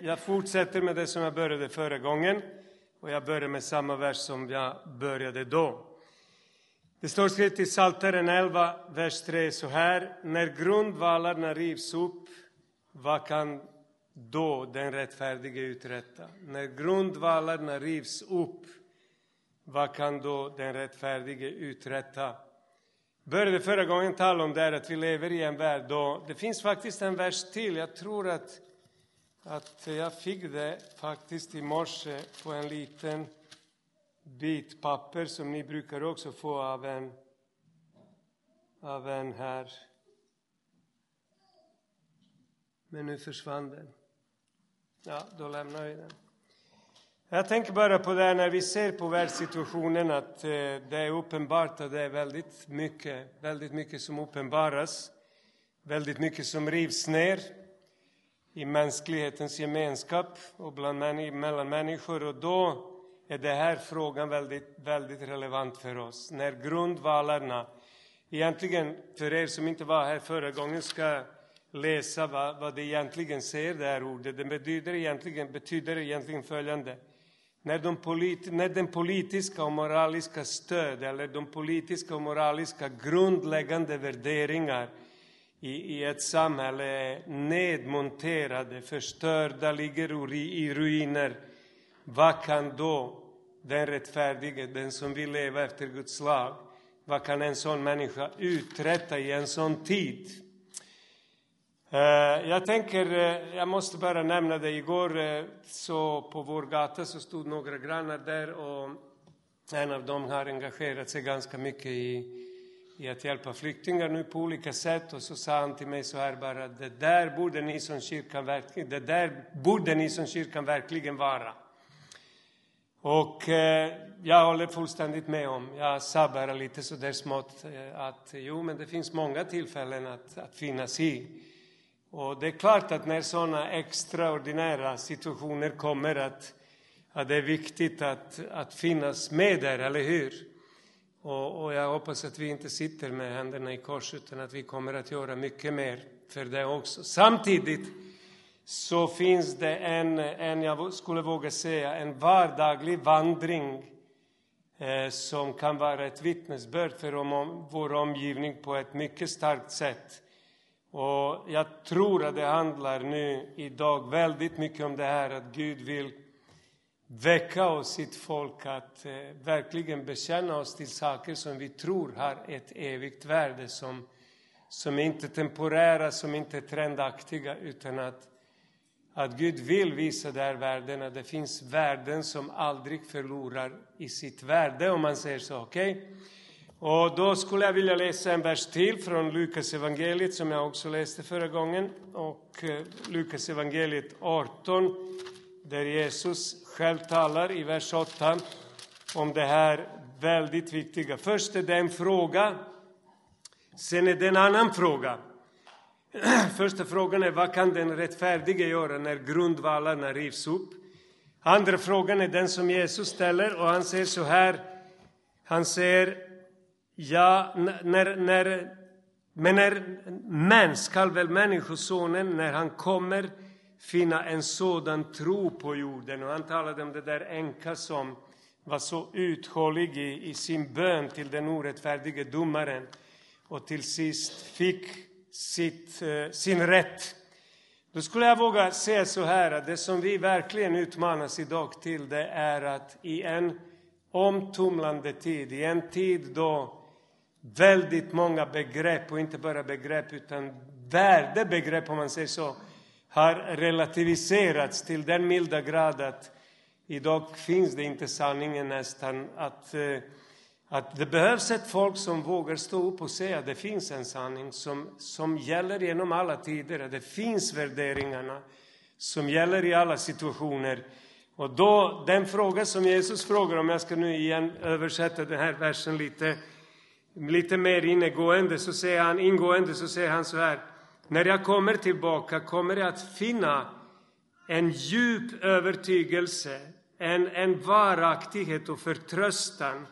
jag fortsätter med det som jag började förra gången. Och jag börjar med samma vers som jag började då. Det står skrivet i Psaltaren 11, vers 3 så här. När grundvalarna rivs upp, vad kan då den rättfärdige uträtta? När grundvalarna rivs upp, vad kan då den rättfärdige uträtta? Började förra gången tala om det att vi lever i en värld då det finns faktiskt en vers till. Jag tror att jag fick det faktiskt i morse på en liten bit papper som ni brukar också få av en här. Men nu försvann den. Ja, då lämnar vi den. Jag tänker bara på det när vi ser på världssituationen att det är uppenbart att det är väldigt mycket som uppenbaras. Väldigt mycket som rivs ner i mänsklighetens gemenskap och mellan människor. Och då är det här frågan väldigt, väldigt relevant för oss. När grundvalarna, egentligen för er som inte var här förra gången ska läsa vad det egentligen säger det här ordet. Det betyder egentligen följande. När den politiska och moraliska stöd eller de politiska och moraliska grundläggande värderingar i ett samhälle är nedmonterade, förstörda, ligger i ruiner. Vad kan då den rättfärdige, den som vill leva efter Guds lag, vad kan en sån människa uträtta i en sån tid? Jag måste bara nämna det. Igår så på vår gata så stod några grannar där och en av dem har engagerat sig ganska mycket i att hjälpa flyktingar nu på olika sätt. Och så sa han till mig så här bara, det där borde ni som kyrkan verkligen vara. Och jag håller fullständigt med om, jag sa bara lite så där smått att men det finns många tillfällen att finnas i. Och det är klart att när sådana extraordinära situationer kommer att det är viktigt att finnas med där, eller hur? Och jag hoppas att vi inte sitter med händerna i kors utan att vi kommer att göra mycket mer för det också. Samtidigt så finns det jag skulle våga säga, en vardaglig vandring som kan vara ett vittnesbörd för vår omgivning på ett mycket starkt sätt. Och jag tror att det handlar nu idag väldigt mycket om det här att Gud vill väcka oss sitt folk att verkligen bekänna oss till saker som vi tror har ett evigt värde, som inte är temporära, som inte är trendaktiga, utan att Gud vill visa där värdena. Det finns värden som aldrig förlorar i sitt värde, om man säger så, okej? Och då skulle jag vilja läsa en vers till från Lukas evangeliet som jag också läste förra gången. Och Lukas evangeliet 18, där Jesus själv talar i vers 8 om det här väldigt viktiga. Först är det en fråga, sen är det en annan fråga. Första frågan är, vad kan den rättfärdige göra när grundvalarna rivs upp? Andra frågan är den som Jesus ställer och han säger så här. Han säger, men skall väl människosonen när han kommer finna en sådan tro på jorden? Och han talade om det där änka som var så uthållig i sin bön till den orättfärdige domaren och till sist fick sin rätt. Då skulle jag våga säga så här att det som vi verkligen utmanas idag till, det är att i en omtumlande tid, i en tid då väldigt många begrepp, och inte bara begrepp utan värdebegrepp om man säger så, har relativiserats till den milda grad att idag finns det inte sanningen nästan att det behövs ett folk som vågar stå upp och säga att det finns en sanning som gäller genom alla tider. Att det finns värderingarna som gäller i alla situationer. Och då den fråga som Jesus frågar, om jag ska nu igen översätta den här versen lite mer ingående så säger han så här. När jag kommer tillbaka kommer jag att finna en djup övertygelse, en varaktighet och förtröstan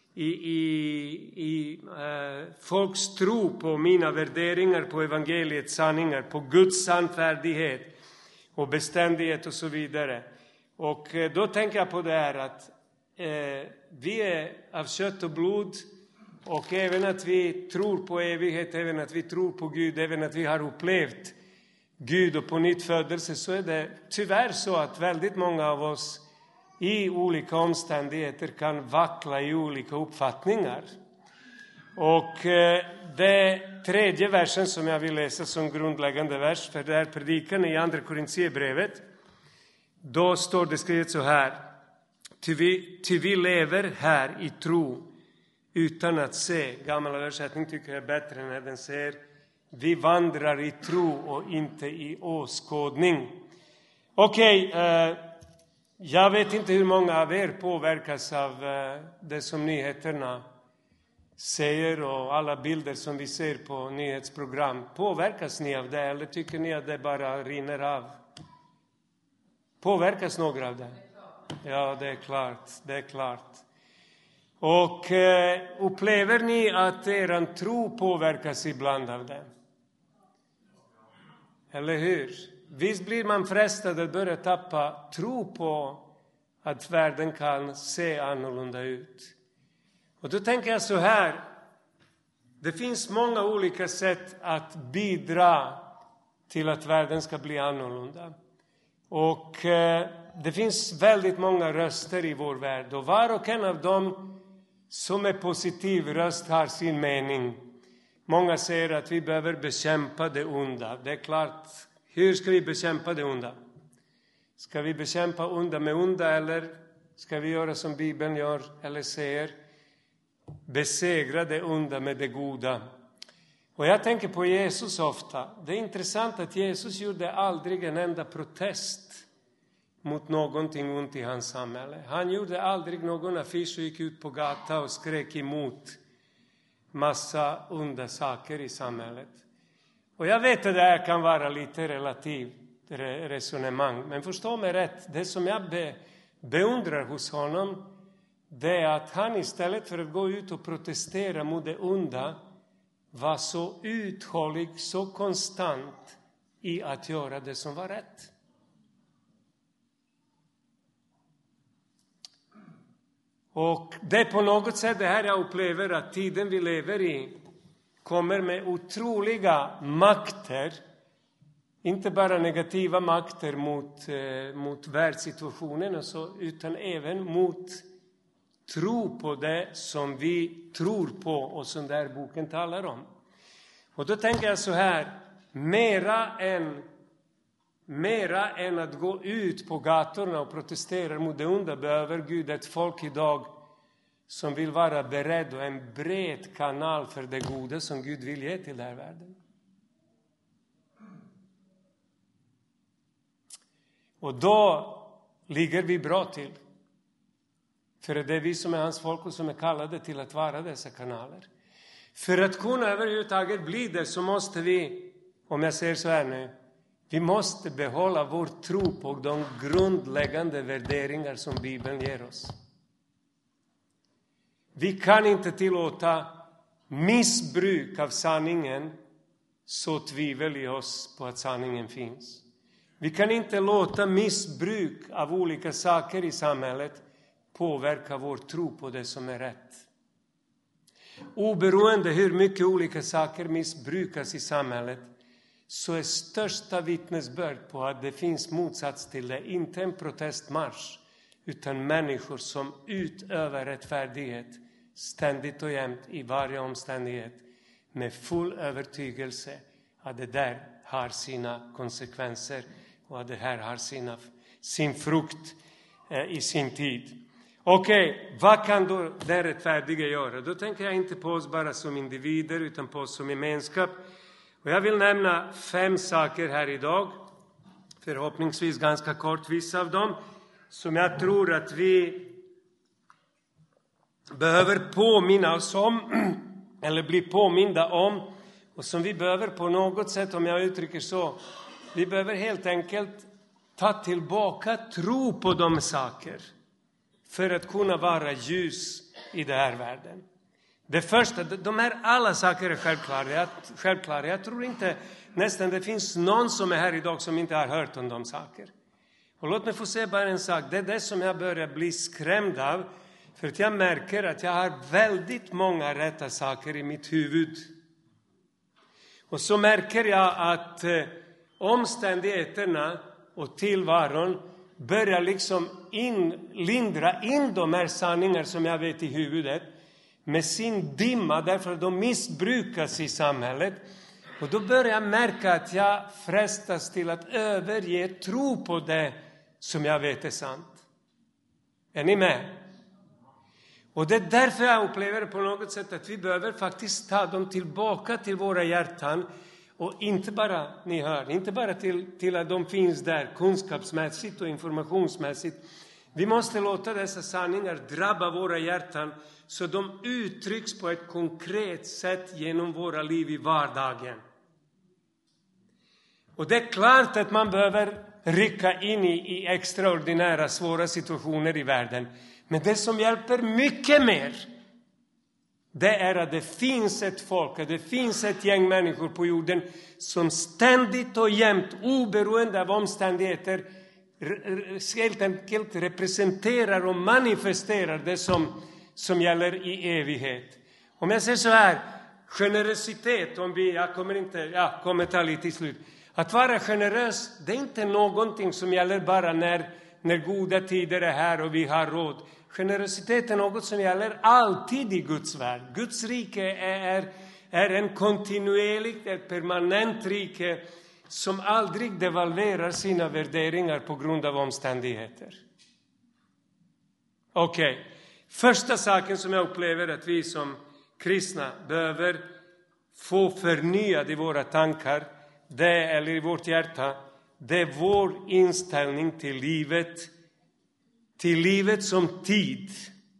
i folks tro på mina värderingar, på evangeliets sanningar, på Guds sannfärdighet. och beständighet och så vidare. Och då tänker jag på det här att vi är av kött och blod, och även att vi tror på evighet, även att vi tror på Gud, även att vi har upplevt Gud och på nytt födelse, så är det tyvärr så att väldigt många av oss i olika omständigheter kan vackla i olika uppfattningar. Och det tredje versen som jag vill läsa som grundläggande vers för det här predikan i andra Korintierbrevet, då står det skrivet så här: Ty vi lever här i tro utan att se. Gamla översättning tycker jag är bättre när den säger vi vandrar i tro och inte i åskådning. Okej, jag vet inte hur många av er påverkas av det som nyheterna säger och alla bilder som vi ser på nyhetsprogram. Påverkas ni av det, eller tycker ni att det bara rinner av? Påverkas några av det? Ja, det är klart. Och upplever ni att eran tro påverkas ibland av det? Eller hur? Visst blir man frestad att börja tappa tro på att världen kan se annorlunda ut. Och då tänker jag så här: det finns många olika sätt att bidra till att världen ska bli annorlunda. Och det finns väldigt många röster i vår värld, och var och en av dem som är positiv röst har sin mening. Många säger att vi behöver bekämpa det onda. Det är klart, hur ska vi bekämpa det onda? Ska vi bekämpa onda med onda, eller ska vi göra som Bibeln gör eller säger? Besegra det onda med det goda. Och jag tänker på Jesus ofta. Det är intressant att Jesus gjorde aldrig en enda protest mot någonting ont i hans samhälle. Han gjorde aldrig någon affisch och gick ut på gatan och skrek emot massa onda saker i samhället. Och jag vet att det här kan vara lite relativt resonemang, men förstå mig rätt, det som jag beundrar hos honom, det är att han istället för att gå ut och protestera mot det onda var så uthållig, så konstant i att göra det som var rätt. Och det är på något sätt det här jag upplever, att tiden vi lever i kommer med otroliga makter, inte bara negativa makter mot världssituationen och så, utan även mot tro på det som vi tror på och som där boken talar om. Och då tänker jag så här: mera än att gå ut på gatorna och protestera mot det onda behöver Gud ett folk idag som vill vara beredd och en bred kanal för det goda som Gud vill ge till den här världen. Och då ligger vi bra till. För det är vi som är hans folk och som är kallade till att vara dessa kanaler. För att kunna överhuvudtaget bli det så måste vi, om jag säger så här nu, vi måste behålla vår tro på de grundläggande värderingar som Bibeln ger oss. Vi kan inte tillåta missbruk av sanningen så tvivel i oss på att sanningen finns. Vi kan inte låta missbruk av olika saker i samhället påverka vår tro på det som är rätt. Oberoende hur mycket olika saker missbrukas i samhället, så är största vittnesbörd på att det finns motsats till det inte en protestmarsch, utan människor som utövar rättfärdighet ständigt och jämt i varje omständighet med full övertygelse att det där har sina konsekvenser och att det här har sin frukt i sin tid. Okej, vad kan då den rättfärdiga göra? Då tänker jag inte på oss bara som individer utan på oss som gemenskap. Och jag vill nämna 5 saker här idag, förhoppningsvis ganska kort vissa av dem, som jag tror att vi behöver påminna oss om, eller bli påminda om, och som vi behöver på något sätt, om jag uttrycker så, vi behöver helt enkelt ta tillbaka tro på de saker för att kunna vara ljus i den här världen. Det första, de här alla saker är självklara. Jag tror inte nästan det finns någon som är här idag som inte har hört om de saker. Och låt mig få säga bara en sak. Det är det som jag börjar bli skrämd av. För att jag märker att jag har väldigt många rätta saker i mitt huvud. Och så märker jag att omständigheterna och tillvaron börjar liksom lindra in de här sanningar som jag vet i huvudet med sin dimma, därför att de missbrukas i samhället. Och då börjar jag märka att jag frestas till att överge tro på det som jag vet är sant. Är ni med? Och det är därför jag upplever på något sätt att vi behöver faktiskt ta dem tillbaka till våra hjärtan. Och inte bara, ni hör, inte bara till att de finns där kunskapsmässigt och informationsmässigt. Vi måste låta dessa sanningar drabba våra hjärtan så de uttrycks på ett konkret sätt genom våra liv i vardagen. Och det är klart att man behöver rycka in i extraordinära svåra situationer i världen. Men det som hjälper mycket mer, det är att det finns ett folk, att det finns ett gäng människor på jorden som ständigt och jämt, oberoende av omständigheter, helt enkelt representerar och manifesterar det som gäller i evighet. Om jag säger så här, generositet, jag kommer ta lite i slut. Att vara generös, det är inte någonting som gäller bara när goda tider är här och vi har råd. Generositet är något som gäller alltid i Guds värld. Guds rike är en kontinuerlig, ett permanent rike som aldrig devalverar sina värderingar på grund av omständigheter. Okej. Första saken som jag upplever att vi som kristna behöver få förnyad i våra tankar, eller i vårt hjärta, det är vår inställning till livet som tid.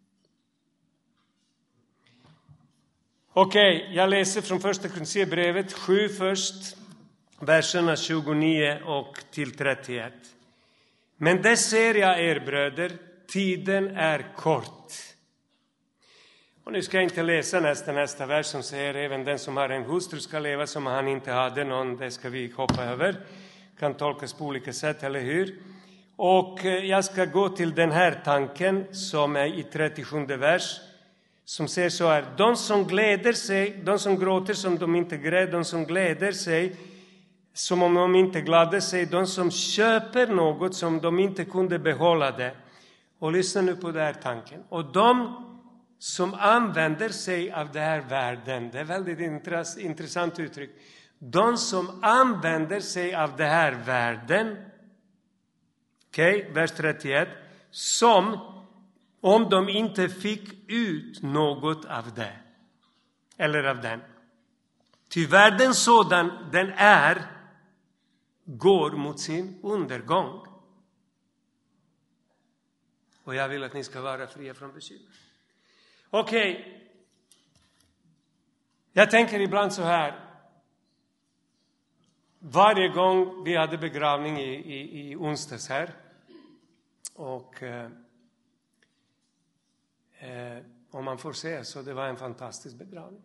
Okej, jag läser från första Korinthierbrevet 7 först, verserna 29 och till 31. Men det ser jag er bröder, tiden är kort. Och nu ska jag inte läsa nästa vers som säger även den som har en hustru ska leva som han inte hade någon. Det ska vi hoppa över. Kan tolkas på olika sätt, eller hur? Och jag ska gå till den här tanken som är i 37 vers. Som säger så här. De som gråter som de inte grät. De som gläder sig som om de inte gladde sig. De som köper något som de inte kunde behålla det. Och lyssna nu på den här tanken. Och de som använder sig av den här världen. Det är väldigt intressant uttryck. De som använder sig av den här världen. Okej, vers 31. Som om de inte fick ut något av det. Eller av den. Ty världen sådan den är går mot sin undergång. Och jag vill att ni ska vara fria från bekymmer. Okej. Jag tänker ibland så här. Varje gång vi hade begravning i onsdags här. Och om man får säga så, det var en fantastisk begravning.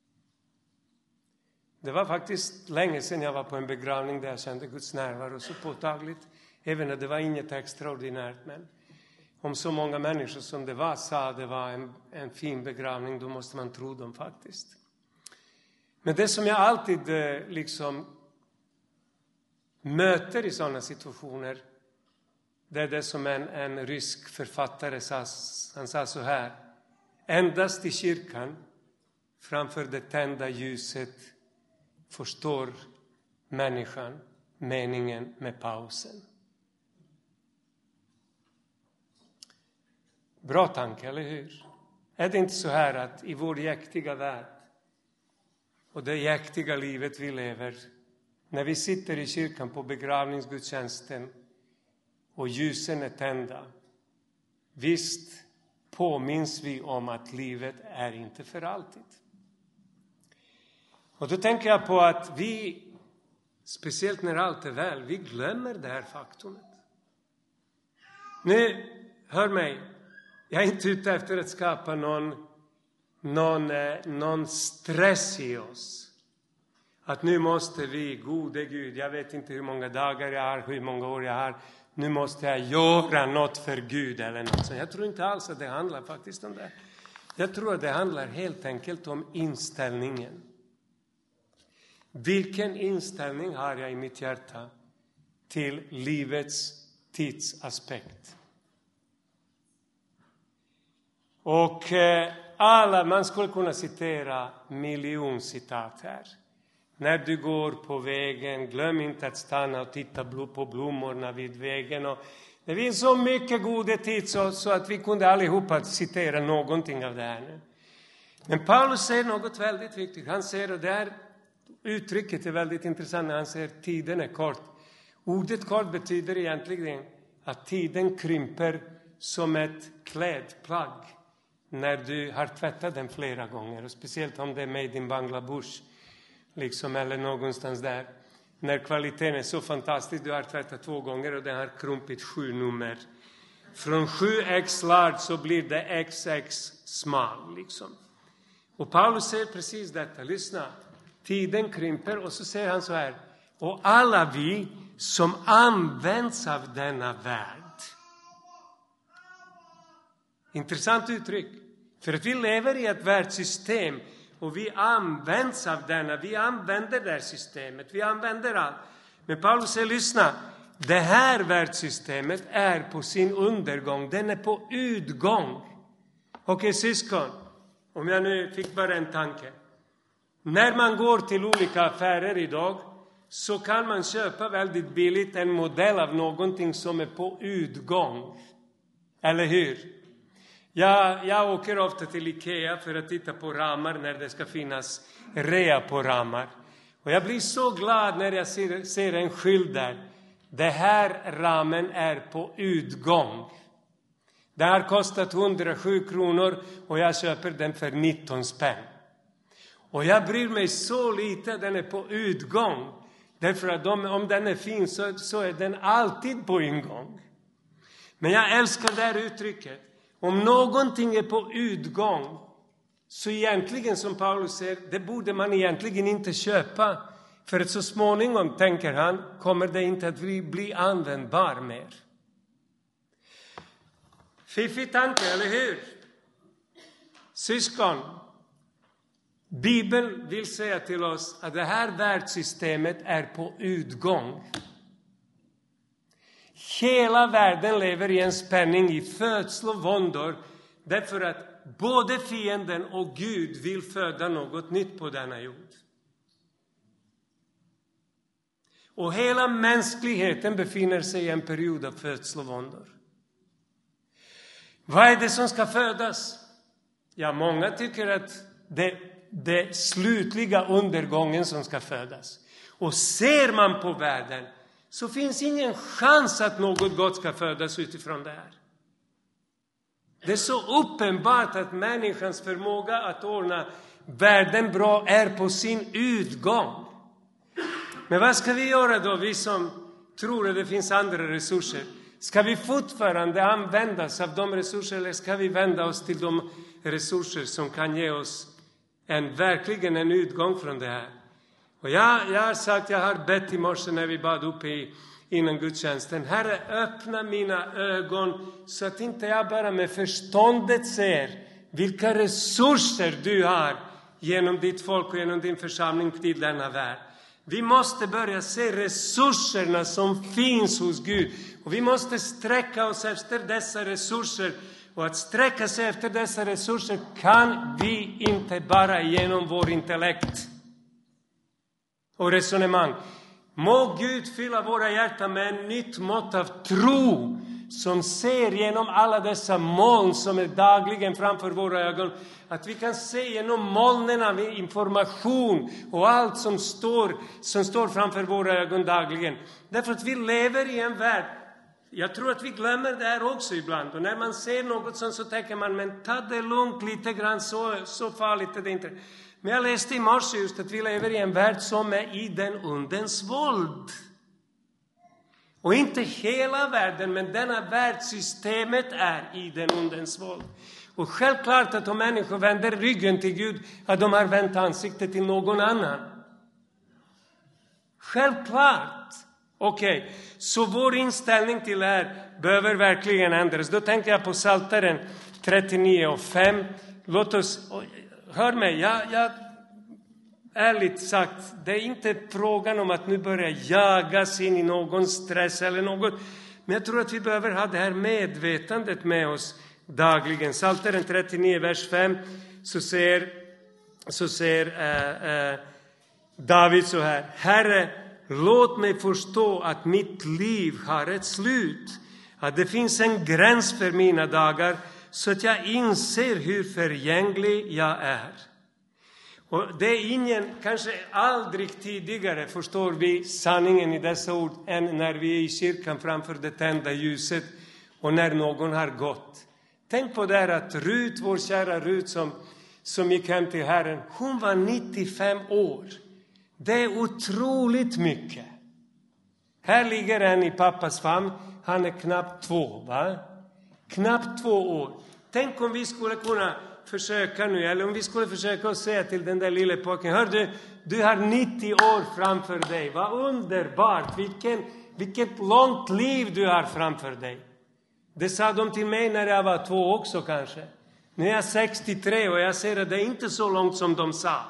Det var faktiskt länge sedan jag var på en begravning där jag kände Guds närvaro så påtagligt. Även när det var inget extraordinärt, men om så många människor som det var sa det var en fin begravning, då måste man tro dem faktiskt. Men det som jag alltid liksom möter i sådana situationer, det är det som en rysk författare sa. Han sa så här. Endast i kyrkan framför det tända ljuset förstår människan meningen med pausen. Bra tanke, eller hur? Är det inte så här att i vår jäktiga värld och det jäktiga livet vi lever, när vi sitter i kyrkan på begravningsgudstjänsten och ljusen är tända, visst påminns vi om att livet är inte för alltid. Och då tänker jag på att vi, speciellt när allt är väl, vi glömmer det här faktumet. Nu, hör mig, jag är inte ute efter att skapa någon stress i oss. att nu måste vi, gode Gud, jag vet inte hur många dagar jag har, hur många år jag har, nu måste jag göra något för Gud eller något sånt. Jag tror inte alls att det handlar faktiskt om det. Jag tror att det handlar helt enkelt om inställningen. Vilken inställning har jag i mitt hjärta till livets tidsaspekt? Och man skulle kunna citera miljoncitat här. När du går på vägen, glöm inte att stanna och titta på blommorna vid vägen. Och det finns så mycket goda tid så att vi kunde allihopa citera någonting av det här nu. Men Paulus säger något väldigt viktigt. Han säger, och det här uttrycket är väldigt intressant när han säger tiden är kort. Ordet kort betyder egentligen att tiden krymper som ett klädplagg när du har tvättat den flera gånger. Och speciellt om det är made in Bangladesh liksom, eller någonstans där. När kvaliteten är så fantastisk, du har tvättat 2 gånger och den har krumpit 7 nummer. Från 7x large så blir det XX small liksom. Och Paulus säger precis detta, lyssna. Tiden krymper och så säger han så här. Och alla vi som används av denna värld. Intressant uttryck. För att vi lever i ett världssystem och vi används av denna. Vi använder det här systemet. Vi använder allt. Men Paulus säger, lyssna. Det här världssystemet är på sin undergång. Den är på utgång. Okej, syskon. Om jag nu fick bara en tanke. När man går till olika affärer idag så kan man köpa väldigt billigt en modell av någonting som är på utgång. Eller hur? Jag åker ofta till Ikea för att titta på ramar när det ska finnas rea på ramar. Och jag blir så glad när jag ser en skylt där. Det här ramen är på utgång. Det har kostat 107 kronor och jag köper den för 19 spänn. Och jag bryr mig så lite att den är på utgång. Därför att om den är fin så är den alltid på ingång. Men jag älskar det här uttrycket. Om någonting är på utgång så egentligen som Paulus säger, det borde man egentligen inte köpa. För att så småningom, tänker han, kommer det inte att bli användbar mer. Fiffig tanke, eller hur? Syskon, Bibeln vill säga till oss att det här världssystemet är på utgång. Hela världen lever i en spänning i födsel och våndor. Därför att både fienden och Gud vill föda något nytt på denna jord. Och hela mänskligheten befinner sig i en period av födsel och våndor. Vad är det som ska födas? Ja, många tycker att det slutliga undergången som ska födas. Och ser man på världen så finns ingen chans att något gott ska födas utifrån det här. Det är så uppenbart att människans förmåga att ordna världen bra är på sin utgång. Men vad ska vi göra då, vi som tror att det finns andra resurser? Ska vi fortfarande användas av de resurser eller ska vi vända oss till de resurser som kan ge oss verkligen en utgång från det här? Och jag har sagt, jag har bett i morse när vi bad uppe innan gudstjänsten. Herre, öppna mina ögon så att inte jag bara med förståndet ser vilka resurser du har genom ditt folk och genom din församling till denna värld. Vi måste börja se resurserna som finns hos Gud. Och vi måste sträcka oss efter dessa resurser. Och att sträcka sig efter dessa resurser kan vi inte bara genom vår intellekt och resonemang. Må Gud fylla våra hjärtan med en nytt mått av tro som ser genom alla dessa moln som är dagligen framför våra ögon. Att vi kan se genom molnen av information och allt som står framför våra ögon dagligen. Därför att vi lever i en värld. Jag tror att vi glömmer det här också ibland. Och när man ser något sånt så tänker man, men ta det lugnt lite grann, så farligt är det inte. Men jag läste i morse just att vi lever i en värld som är i den undens våld. Och inte hela världen, men denna världssystemet är i den undens våld. Och självklart att om människor vänder ryggen till Gud, att de har vänt ansiktet till någon annan. Självklart. Okej, så vår inställning till det här behöver verkligen ändras. Då tänker jag på Psaltaren 39:5. Låt oss, hör mig, jag ärligt sagt, det är inte frågan om att nu börja jagas in i någon stress eller något. Men jag tror att vi behöver ha det här medvetandet med oss dagligen. Psaltaren 39, vers 5, så säger David så här: Herre, låt mig förstå att mitt liv har ett slut, att det finns en gräns för mina dagar, så att jag inser hur förgänglig jag är. Och det är ingen, kanske aldrig tidigare förstår vi sanningen i dessa ord än när vi är i kyrkan framför det tända ljuset och när någon har gått. Tänk på det här att Rut, vår kära Rut som gick hem till Herren, hon var 95 år. Det är otroligt mycket. Här ligger en i pappas famn, han är knappt 2, va? Knappt 2 år. Tänk om vi skulle kunna försöka nu, eller om vi skulle försöka säga till den där lilla pojken: hör du har 90 år framför dig. Vad underbart, vilket långt liv du har framför dig. Det sa de till mig när jag var 2 också kanske. Nu är jag 63 och jag ser att det är inte så långt som de sa.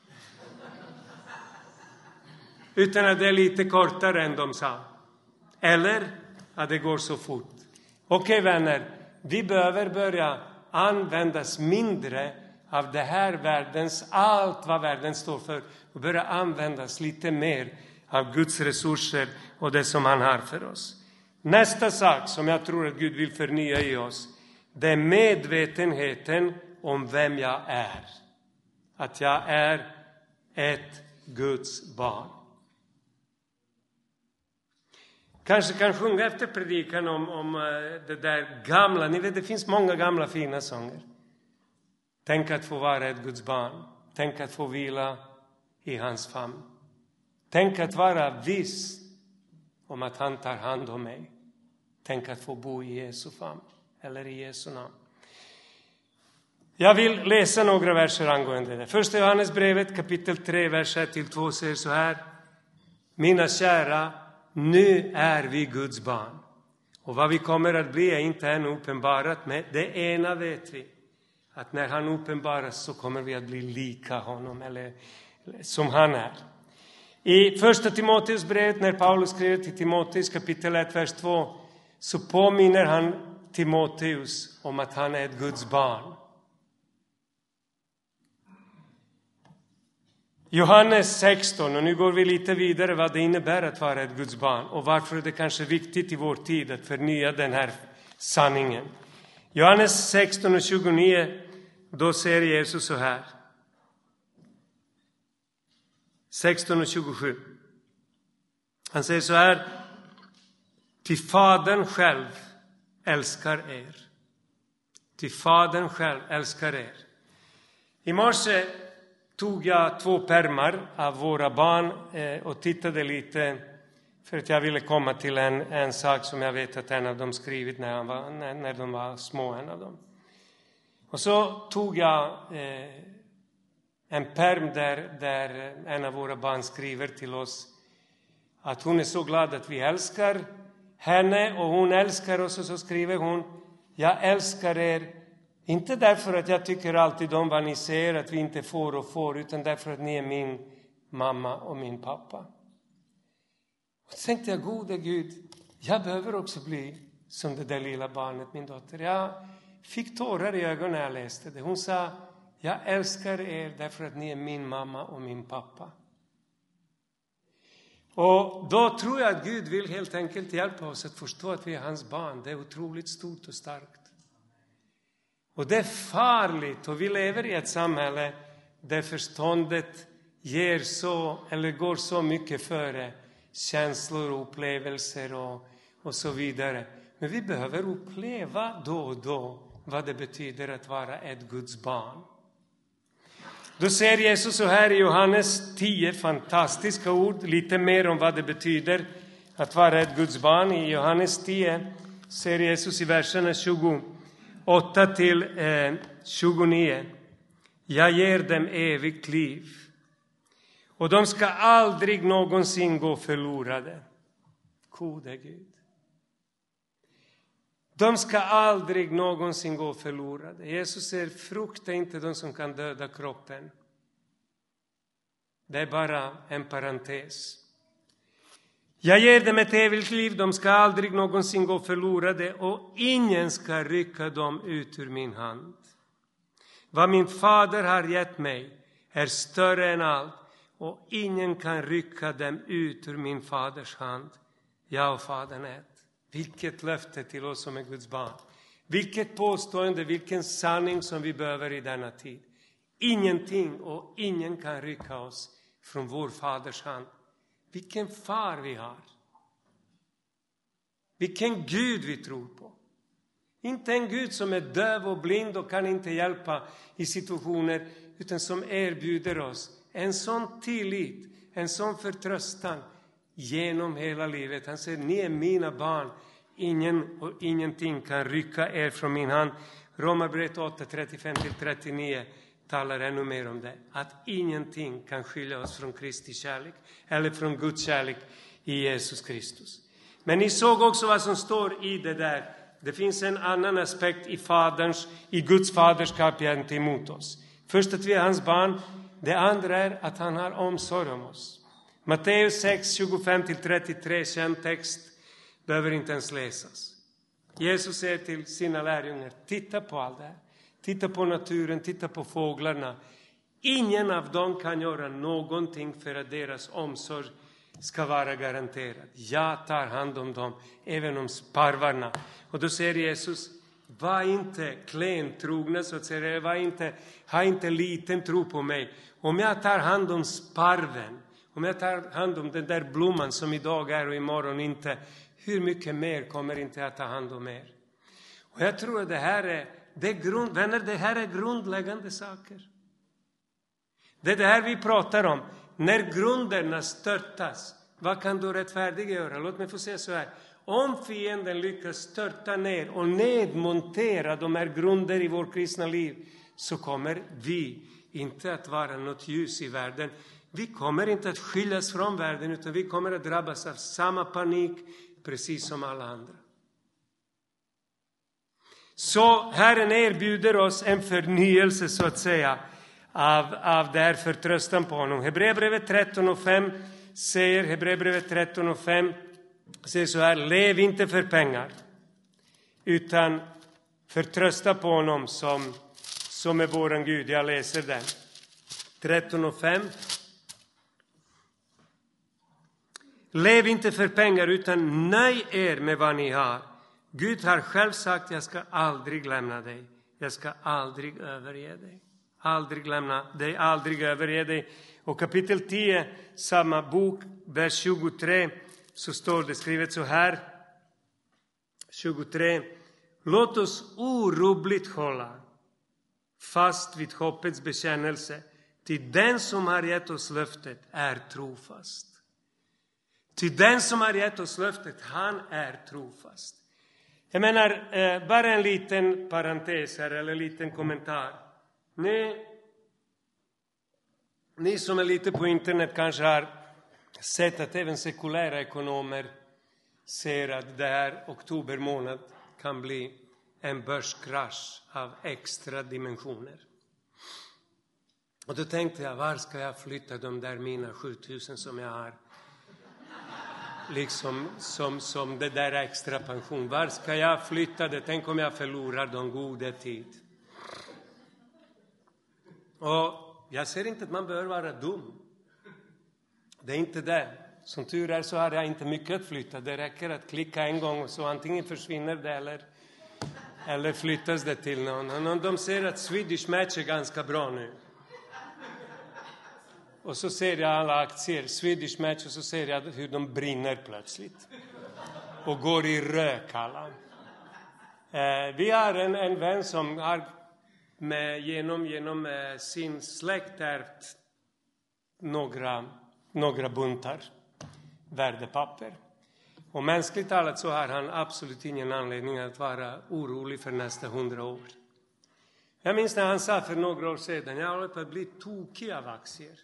Utan att det är lite kortare än de sa. Eller att det går så fort. Okej, vänner, vi behöver börja användas mindre av det här världens, allt vad världen står för, och börja användas lite mer av Guds resurser och det som han har för oss. Nästa sak som jag tror att Gud vill förnya i oss, det är medvetenheten om vem jag är. Att jag är ett Guds barn. Kanske kan sjunga efter predikan om det där gamla. Ni vet, det finns många gamla fina sånger. Tänk att få vara ett Guds barn. Tänk att få vila i hans famn. Tänk att vara viss om att han tar hand om mig. Tänk att få bo i Jesu famn. Eller i Jesu namn. Jag vill läsa några verser angående det. Första Johannesbrevet kapitel 3, vers 1-2 säger så här: Mina kära, nu är vi Guds barn. Och vad vi kommer att bli är inte ännu uppenbarat, men det ena vet vi. Att när han uppenbaras så kommer vi att bli lika honom, eller som han är. I första Timoteus brev, när Paulus skriver till Timoteus kapitel 1, vers 2, så påminner han Timoteus om att han är ett Guds barn. Johannes 16, och nu går vi lite vidare vad det innebär att vara ett Guds barn och varför det kanske är viktigt i vår tid att förnya den här sanningen. Johannes 16 och 29, då säger Jesus så här. 16 och 27. Han säger så här: Till Fadern själv älskar er. Till Fadern själv älskar er. I morse tog jag 2 pärmar av våra barn och tittade lite, för att jag ville komma till en sak som jag vet att en av dem skrivit när de var små, en av dem. Och så tog jag en pärm där en av våra barn skriver till oss att hon är så glad att vi älskar henne och hon älskar oss, och så skriver hon: Jag älskar er. Inte därför att jag tycker alltid om vad ni säger att vi inte får, utan därför att ni är min mamma och min pappa. Och så tänkte jag, gode Gud, jag behöver också bli som det där lilla barnet, min dotter. Jag fick tårar i ögonen när jag läste det. Hon sa: Jag älskar er därför att ni är min mamma och min pappa. Och då tror jag att Gud vill helt enkelt hjälpa oss att förstå att vi är hans barn. Det är otroligt stort och starkt. Och det är farligt, och vi lever i ett samhälle där förståndet går så mycket före känslor och upplevelser och så vidare. Men vi behöver uppleva då och då vad det betyder att vara ett Guds barn. Då säger Jesus så här i Johannes 10, fantastiska ord, lite mer om vad det betyder att vara ett Guds barn. I Johannes 10 säger Jesus i verserna 28-29: Jag ger dem evigt liv, Och de ska aldrig någonsin gå förlorade. Gode Gud. De ska aldrig någonsin gå förlorade. Jesus säger, frukta inte de som kan döda kroppen. Det är bara en parentes. Jag ger dem ett evigt liv, de ska aldrig någonsin gå förlorade och ingen ska rycka dem ut ur min hand. Vad min fader har gett mig är större än allt och ingen kan rycka dem ut ur min faders hand. Jag och fadern är ett. Vilket löfte till oss som är Guds barn. Vilket påstående, vilken sanning som vi behöver i denna tid. Ingenting och ingen kan rycka oss från vår faders hand. Vilken far vi har. Vilken Gud vi tror på. Inte en Gud som är döv och blind och kan inte hjälpa i situationer, utan som erbjuder oss en sån tillit, en sån förtröstan genom hela livet. Han säger, ni är mina barn. Ingen och ingenting kan rycka er från min hand. Romarbrevet 8, 35-39 talar ännu mer om det. Att ingenting kan skilja oss från Kristi kärlek. Eller från Guds kärlek i Jesus Kristus. Men ni såg också vad som står i det där. Det finns en annan aspekt i Guds faderskap gentemot oss. Först att vi är hans barn. Det andra är att han har omsorg om oss. Matteus 6, 25-33, känd text, behöver inte ens läsas. Jesus säger till sina lärjungar, titta på allt det här. Titta på naturen, titta på fåglarna. Ingen av dem kan göra någonting för att deras omsorg ska vara garanterad. Jag tar hand om dem, även om sparvarna. Och då säger Jesus, var inte klentrogna så att säga. Ha inte liten tro på mig. Om jag tar hand om sparven, om jag tar hand om den där blomman som idag är och imorgon inte, hur mycket mer kommer inte att ta hand om er? Och jag tror att det här är grundläggande saker. Det är det här vi pratar om. När grunderna störtas, vad kan då rättfärdiga göra? Låt mig få säga så här. Om fienden lyckas störta ner och nedmontera de här grunder i vår kristna liv, så kommer vi inte att vara något ljus i världen. Vi kommer inte att skiljas från världen, utan vi kommer att drabbas av samma panik precis som alla andra. Så Herren erbjuder oss en förnyelse så att säga av det här förtröstan på honom. Hebreerbrevet 13:5 säger så här: lev inte för pengar, utan förtrösta på honom som är våran Gud. Jag läser den. 13:5. Lev inte för pengar, utan nöj er med vad ni har. Gud har själv sagt, jag ska aldrig lämna dig. Jag ska aldrig överge dig. Aldrig lämna dig, aldrig överge dig. Och kapitel 10, samma bok, vers 23, så står det skrivet så här. 23. Låt oss orubbligt hålla fast vid hoppets bekännelse. Till den som har gett oss löftet är trofast. Till den som har gett oss löftet, han är trofast. Jag menar, bara en liten parentes här, eller en liten kommentar. Ni som är lite på internet kanske har sett att även sekulära ekonomer ser att det här oktober månad kan bli en börskrasch av extra dimensioner. Och då tänkte jag, var ska jag flytta de där mina 7000 som jag har? Liksom som det där extra pension. Var ska jag flytta det? Tänk om jag förlorar de goda tid. Och jag ser inte att man behöver vara dum. Det är inte det. Som tur är så har jag inte mycket att flytta. Det räcker att klicka en gång och så antingen försvinner det eller flyttas det till någon. De ser att Swedish Match är ganska bra nu. Och så ser jag alla aktier, Swedish Match, och så ser jag hur de brinner plötsligt. Och går i rök alla. Vi har en vän som har genom sin släkt ärvt några buntar värdepapper. Och mänskligt talat så har han absolut ingen anledning att vara orolig för nästa 100 år. Jag minns när han sa för några år sedan, jag håller på att bli tokig av aktier.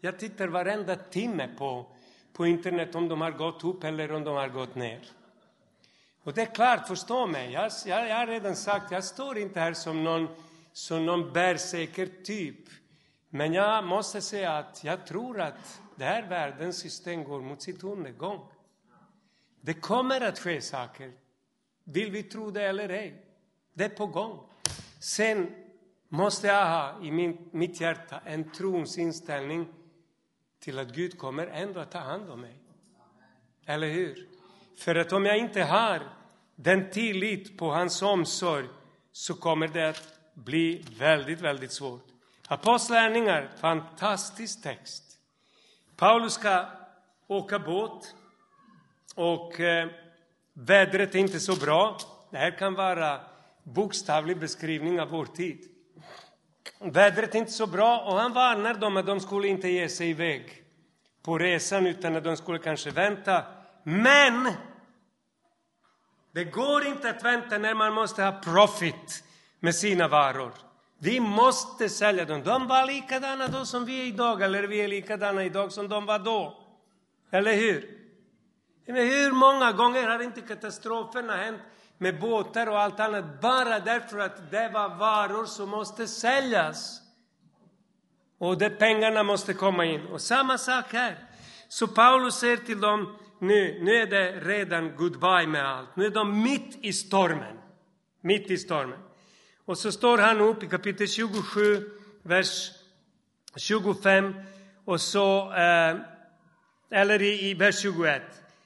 Jag tittar varenda timme på internet om de har gått upp eller om de har gått ner. Och det är klart, förstå mig. Jag har redan sagt, jag står inte här som någon bärsäker typ. Men jag måste säga att jag tror att det här världens system går mot sitt undergång. Det kommer att ske saker. Vill vi tro det eller ej? Det är på gång. Sen måste jag ha i mitt hjärta en trons inställning till att Gud kommer ändå att ta hand om mig. Eller hur? För att om jag inte har den tillit på hans omsorg så kommer det att bli väldigt, väldigt svårt. Apostlagärningar, fantastisk text. Paulus ska åka båt och vädret är inte så bra. Det här kan vara bokstavlig beskrivning av vår tid. Vädret är inte så bra och han varnar dem att de skulle inte ge sig iväg på resan utan att de skulle kanske vänta. Men det går inte att vänta när man måste ha profit med sina varor. Vi måste sälja dem. De var likadana då som vi är idag, eller vi är likadana idag som de var då. Eller hur? Men hur många gånger har inte katastroferna hänt med båtar och allt annat bara därför att det var varor som måste säljas. Och de pengarna måste komma in. Och samma sak här. Så Paulus säger till dem, nu är det redan goodbye med allt. Nu är de mitt i stormen. Mitt i stormen. Och så står han upp i kapitel 27, vers 25. Och så, eller i vers 21.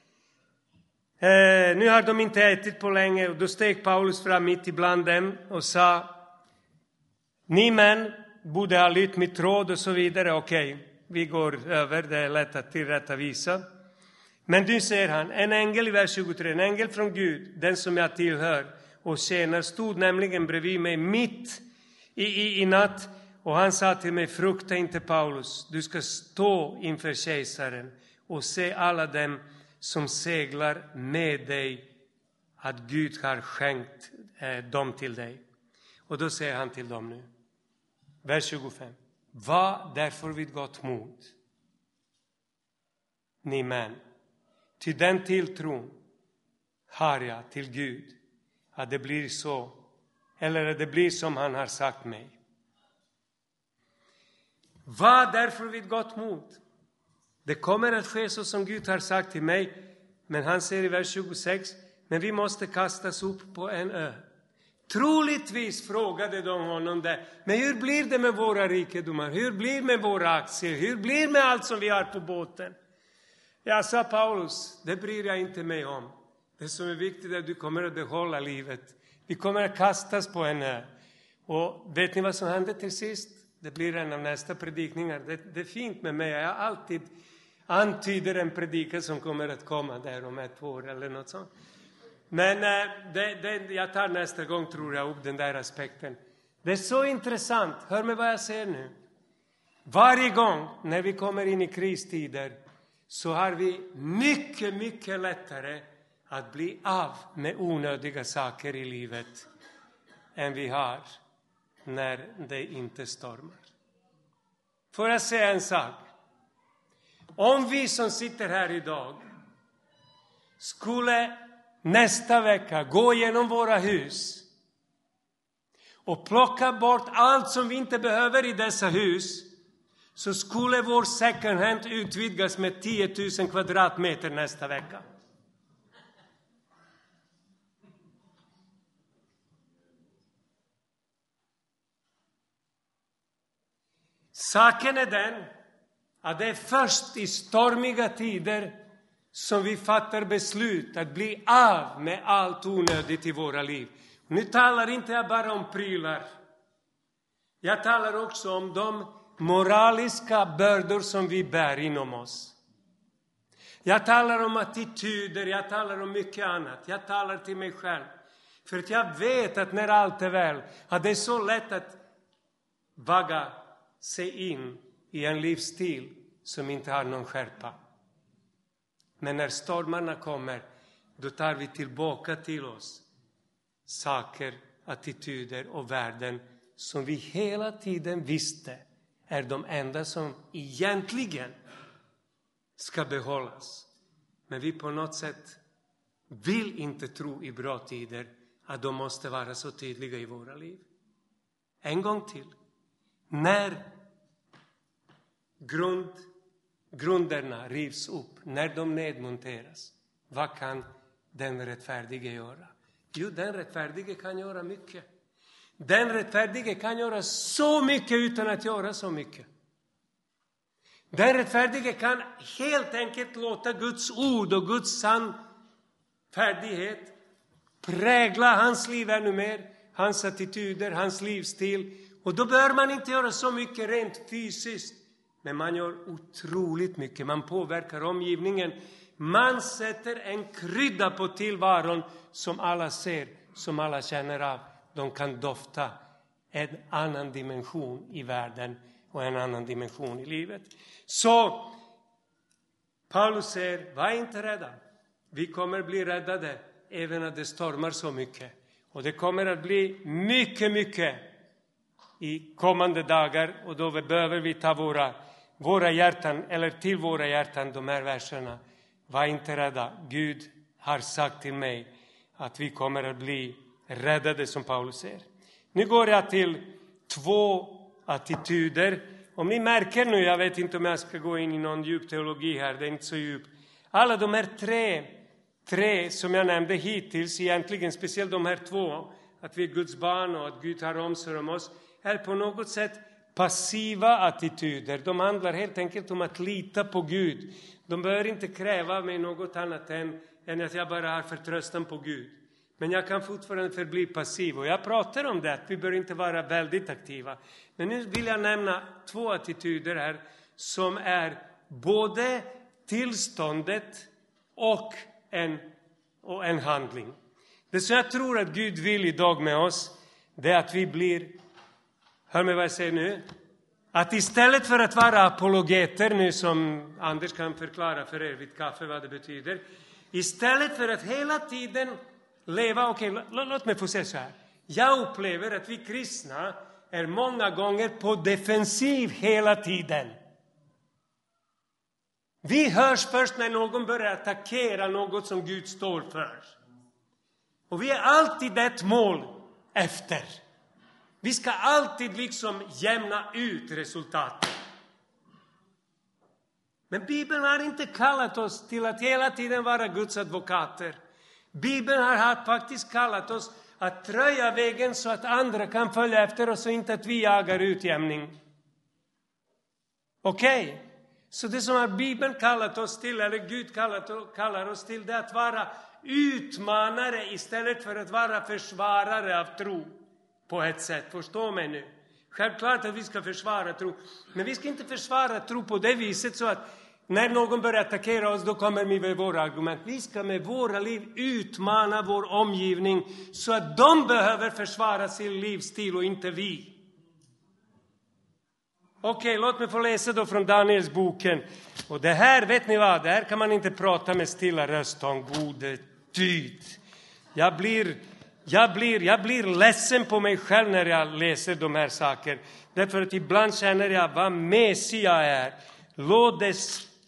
Nu har de inte ätit på länge och då steg Paulus fram mitt ibland dem och sa, ni män borde ha lytt mitt råd och så vidare. Okej, vi går över, det är lätt att tillrättavisa. Men nu säger han, en ängel i vers 23, en ängel från Gud, den som jag tillhör och tjänar, stod nämligen bredvid mig mitt i natt. Och han sa till mig, frukta inte Paulus, du ska stå inför kejsaren och se alla dem som seglar med dig, att Gud har skänkt dem till dig. Och då säger han till dem nu, vers 25. Var därför vid gott mod, ni män, till den tilltron har jag till Gud, att det blir så, eller att det blir som han har sagt mig. Var därför vid gott mod. Det kommer att ske så som Gud har sagt till mig. Men han säger i vers 26, men vi måste kastas upp på en ö. Troligtvis frågade de honom det. Men hur blir det med våra rikedomar? Hur blir det med våra aktier? Hur blir det med allt som vi har på båten? Jag sa Paulus, det bryr jag inte mig om. Det som är viktigt är att du kommer att behålla livet. Vi kommer att kastas på en ö. Och vet ni vad som hände till sist? Det blir en av nästa predikningar. Det är fint med mig. Jag alltid antyder en predikan som kommer att komma där om 1 år eller något sånt. Men jag tar nästa gång, tror jag, upp den där aspekten. Det är så intressant. Hör mig vad jag säger nu. Varje gång när vi kommer in i kristider så har vi mycket, mycket lättare att bli av med onödiga saker i livet än vi har när det inte stormar. Får jag säga en sak? Om vi som sitter här idag skulle nästa vecka gå igenom våra hus och plocka bort allt som vi inte behöver i dessa hus, så skulle vår second hand utvidgas med 10 000 kvadratmeter nästa vecka. Saken är den att det är först i stormiga tider som vi fattar beslut att bli av med allt onödigt i våra liv. Nu talar inte jag bara om prylar. Jag talar också om de moraliska bördor som vi bär inom oss. Jag talar om attityder, jag talar om mycket annat. Jag talar till mig själv. För att jag vet att när allt är väl, att det är så lätt att vagga sig in i en livsstil som inte har någon skärpa. Men när stormarna kommer, då tar vi tillbaka till oss saker, attityder och värden som vi hela tiden visste är de enda som egentligen ska behållas. Men vi på något sätt vill inte tro i bra tider att de måste vara så tydliga i våra liv. En gång till. När grunderna rivs upp, när de nedmonteras, vad kan den rättfärdige göra? Jo, den rättfärdige kan göra mycket. Den rättfärdige kan göra så mycket utan att göra så mycket. Den rättfärdige kan helt enkelt låta Guds ord och Guds sannfärdighet prägla hans liv ännu mer, hans attityder, hans livsstil. Och då bör man inte göra så mycket rent fysiskt, men man gör otroligt mycket. Man påverkar omgivningen. Man sätter en krydda på tillvaron som alla ser, som alla känner av. De kan dofta en annan dimension i världen och en annan dimension i livet. Så Paulus säger, var inte rädda. Vi kommer bli räddade även när det stormar så mycket. Och det kommer att bli mycket, mycket i kommande dagar. Och då behöver vi ta våra hjärtan, eller till våra hjärtan, de här verserna. Var inte rädda. Gud har sagt till mig att vi kommer att bli räddade, som Paulus säger. Nu går jag till 2 attityder. Om ni märker nu, jag vet inte om jag ska gå in i någon djup teologi här, det är inte så djup. Alla de här tre som jag nämnde hittills, egentligen speciellt de här 2, att vi är Guds barn och att Gud har omsorg om oss, är på något sätt passiva attityder. De handlar helt enkelt om att lita på Gud. De bör inte kräva mig något annat än att jag bara har förtröstan på Gud. Men jag kan fortfarande förbli passiv. Och jag pratar om det, att vi bör inte vara väldigt aktiva. Men nu vill jag nämna 2 attityder här som är både tillståndet och en handling. Det som jag tror att Gud vill idag med oss, det är att vi blir, hör mig vad jag säger nu, att istället för att vara apologeter, nu som Anders kan förklara för er vid kaffe vad det betyder, istället för att hela tiden leva, låt mig få säga så här. Jag upplever att vi kristna är många gånger på defensiv hela tiden. Vi hörs först när någon börjar attackera något som Gud står för. Och vi är alltid ett mål efter. Vi ska alltid liksom jämna ut resultatet. Men Bibeln har inte kallat oss till att hela tiden vara Guds advokater. Bibeln har faktiskt kallat oss att tröja vägen så att andra kan följa efter oss och inte att vi jagar utjämning. Okej? Så det som har Bibeln kallat oss till, eller Gud kallar oss till, det är att vara utmanare istället för att vara försvarare av tro på ett sätt. Förstå mig nu. Självklart att vi ska försvara tro. Men vi ska inte försvara tro på det viset så att när någon börjar attackera oss, då kommer vi med våra argument. Vi ska med våra liv utmana vår omgivning så att de behöver försvara sin livsstil och inte vi. Okej, låt mig få läsa då från Daniels boken. Och det här, vet ni vad? Det här kan man inte prata med stilla röst om. Gode Gud. Jag blir ledsen på mig själv när jag läser de här sakerna. Därför att ibland känner jag vad mesig jag är. Låt det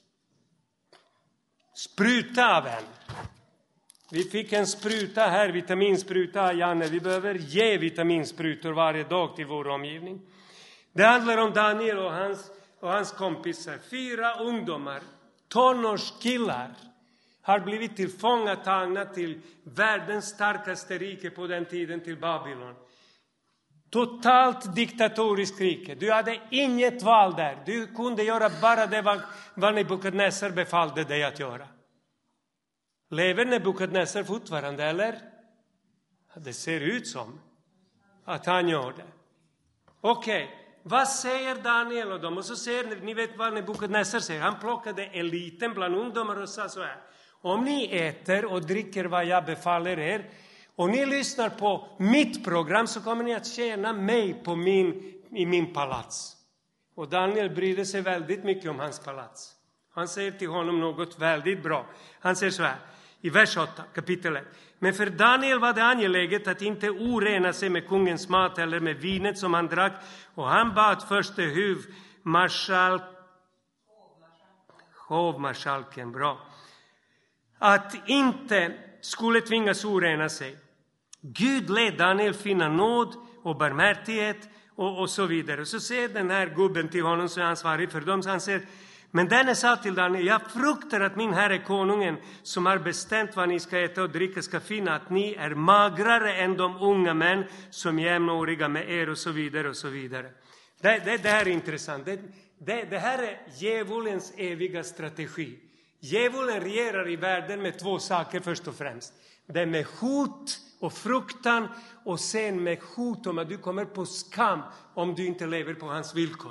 spruta av en. Vi fick en spruta här, vitaminspruta, Janne. Vi behöver ge vitaminsprutor varje dag till vår omgivning. Det handlar om Daniel och hans kompisar. 4 ungdomar, tonårskillar, har blivit tillfångatagna till världens starkaste rike på den tiden, till Babylon. Totalt diktatoriskt rike. Du hade inget val där. Du kunde göra bara det vad Nebukadnessar befallde dig att göra. Lever Nebukadnessar fortfarande, eller? Det ser ut som att han gör det. Okej. Vad säger Daniel och dem? Och så säger ni vet vad Nebukadnessar säger. Han plockade eliten bland ungdomar och sa så här. Om ni äter och dricker vad jag befaller er och ni lyssnar på mitt program så kommer ni att tjäna mig i min palats. Och Daniel brydde sig väldigt mycket om hans palats. Han säger till honom något väldigt bra. Han säger så här i vers 8 kapitel 1. Men för Daniel var det angeläget att inte orena sig med kungens mat eller med vinet som han drack. Och han bad förste hovmarskalken, bra. Att inte skulle tvingas orena sig. Gud led Daniel finna nåd och barmhärtighet och så vidare. Så säger den här gubben till honom som är ansvarig för dem. Så han säger, men denne sa till Daniel, jag fruktar att min herre konungen som har bestämt vad ni ska äta och dricka ska finna att ni är magrare än de unga män som är jämnåriga med er och så vidare och så vidare. Det här är intressant. Det här är djävulens eviga strategi. Djävulen regerar i världen med två saker först och främst. Det är med hot och fruktan och sen med hot om att du kommer på skam om du inte lever på hans villkor.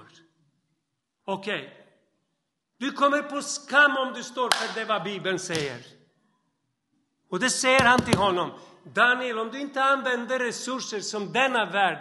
Okej. Du kommer på skam om du står för det vad Bibeln säger. Och det säger han till honom. Daniel, om du inte använder resurser som denna värld,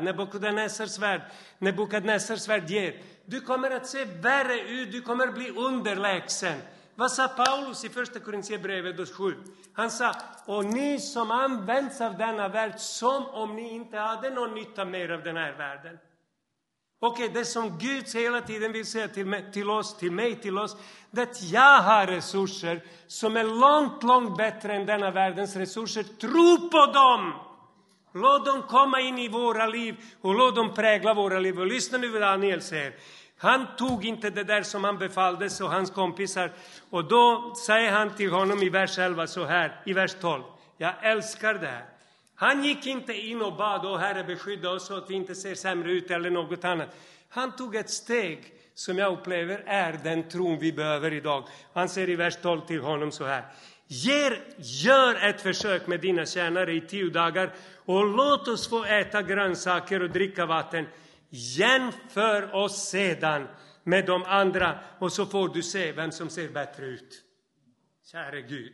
Nebukadnessars värld ger, du kommer att se värre ut, du kommer att bli underlägsen. Vad sa Paulus i första Korintierbrevet 7? Han sa, och ni som används av denna värld som om ni inte hade någon nytta mer av den här världen. Okej, det som Gud hela tiden vill säga till oss, det är att jag har resurser som är långt bättre än denna världens resurser. Tro på dem! Låt dem komma in i våra liv och låt dem prägla våra liv. Och lyssna nu vad Daniel säger. Han tog inte det där som han befalldes och hans kompisar. Och då säger han till honom i vers 11 så här, i vers 12. Jag älskar det här. Han gick inte in och bad, och Herre beskydda oss så att vi inte ser sämre ut eller något annat. Han tog ett steg som jag upplever är den tron vi behöver idag. Han säger i vers 12 till honom så här. Gör ett försök med dina tjänare i 10 dagar och låt oss få äta grönsaker och dricka vatten. Jämför oss sedan med de andra och så får du se vem som ser bättre ut. Käre Gud.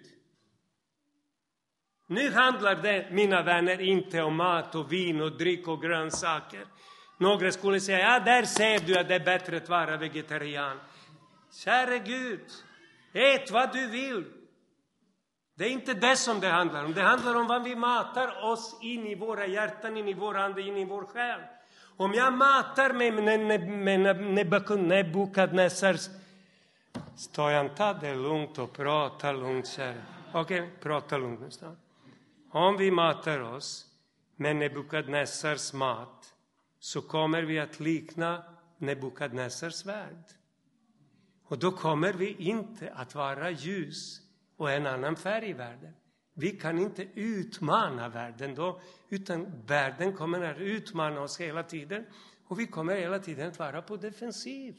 Nu handlar det, mina vänner, inte om mat och vin och dryck och grönsaker. Några skulle säga, ja, där ser du att det är bättre att vara vegetarian. Käre Gud, ät vad du vill. Det är inte det som det handlar om. Det handlar om vad vi matar oss in i våra hjärtan, in i vår ande, in i vår själ. Om jag matar med Nebukadnessars, Stojan, ta det lugnt och prata lugnt, käre. Okej, prata lugnt nästan. Om vi matar oss med Nebukadnessars mat så kommer vi att likna Nebukadnessars värld. Och då kommer vi inte att vara ljus och en annan färg i världen. Vi kan inte utmana världen då, utan världen kommer att utmana oss hela tiden. Och vi kommer hela tiden att vara på defensiv.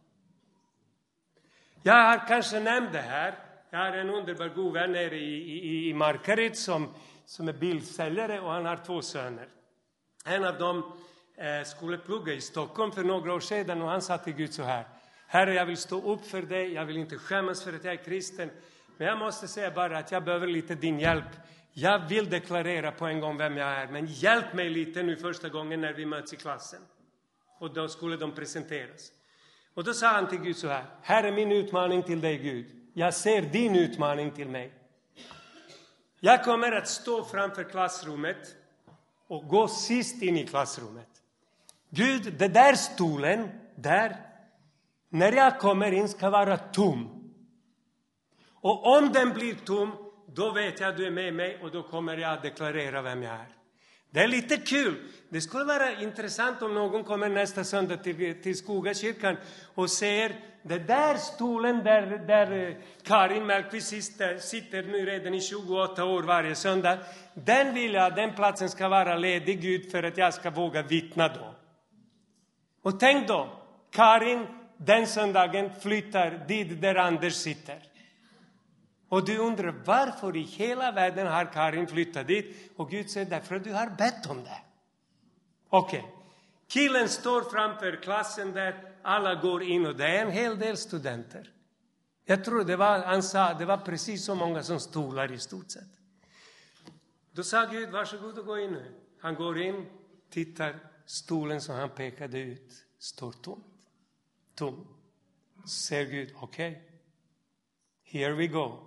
Jag har kanske nämnt det här. Jag har en underbar god vän nere i Markaryd som är bilsäljare och han har 2 söner. En av dem skulle plugga i Stockholm för några år sedan och han sa till Gud så här. Herre, jag vill stå upp för dig, jag vill inte skämmas för att jag är kristen. Men jag måste säga bara att jag behöver lite din hjälp. Jag vill deklarera på en gång vem jag är, men hjälp mig lite nu första gången när vi möts i klassen. Och då skulle de presenteras. Och då sa han till Gud så här. Här är min utmaning till dig, Gud. Jag ser din utmaning till mig. Jag kommer att stå framför klassrummet och gå sist in i klassrummet. Gud, det där stolen, där, när jag kommer in ska vara tom. Och om den blir tom, då vet jag att du är med mig och då kommer jag att deklarera vem jag är. Det är lite kul. Det skulle vara intressant om någon kommer nästa söndag till Skogakyrkan och säger det där stolen där Karin Mellqvist sitter nu redan i 28 år varje söndag. Den platsen ska vara ledig, Gud, för att jag ska våga vittna då. Och tänk då, Karin den söndagen flyttar dit där Anders sitter. Och du undrar varför i hela världen har Karin flyttat dit. Och Gud säger därför att du har bett om det. Okej. Killen står framför klassen där. Alla går in och det är en hel del studenter. Jag tror han sa det var precis så många som stolar i stort sett. Då sa Gud varsågod och gå in nu. Han går in, tittar, stolen som han pekade ut står tom. Ser Gud, okej. Here we go.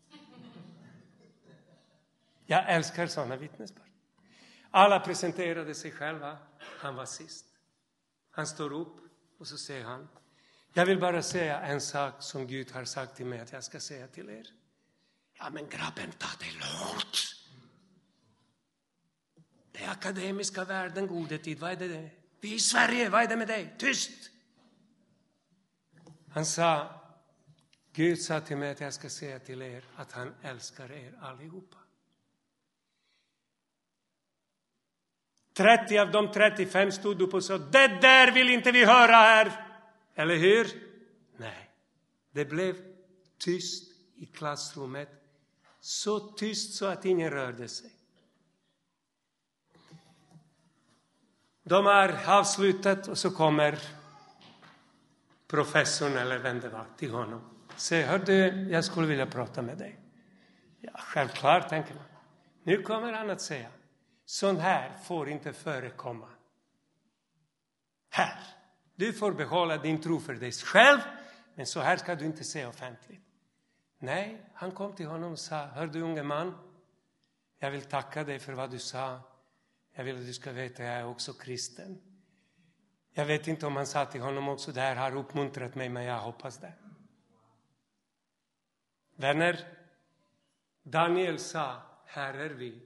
Jag älskar sådana vittnesbörd. Alla presenterade sig själva. Han var sist. Han står upp och så säger han. Jag vill bara säga en sak som Gud har sagt till mig att jag ska säga till er. Ja, men grabben, ta det långt. Det är akademiska världen, gode tid. Vad är det? Vi i Sverige, vad är det med dig? Tyst! Han sa, Gud sa till mig att jag ska säga till er att han älskar er allihopa. 30 av de 35 stod upp och sa, det där vill inte vi höra här. Eller hur? Nej. Det blev tyst i klassrummet. Så tyst så att ingen rörde sig. De har avslutat och så kommer professorn eller vem det var till honom. Säger, hör du, jag skulle vilja prata med dig. Ja, självklart, tänker man. Nu kommer han att säga, sån här får inte förekomma. Här, du får behålla din tro för dig själv, men så här ska du inte säga offentligt. Nej, han kom till honom och sa, hör du unge man, jag vill tacka dig för vad du sa. Jag vill att du ska veta att jag är också kristen. Jag vet inte om han sa till honom också, det här har uppmuntrat mig, men jag hoppas det. Vänner, Daniel sa, här är vi.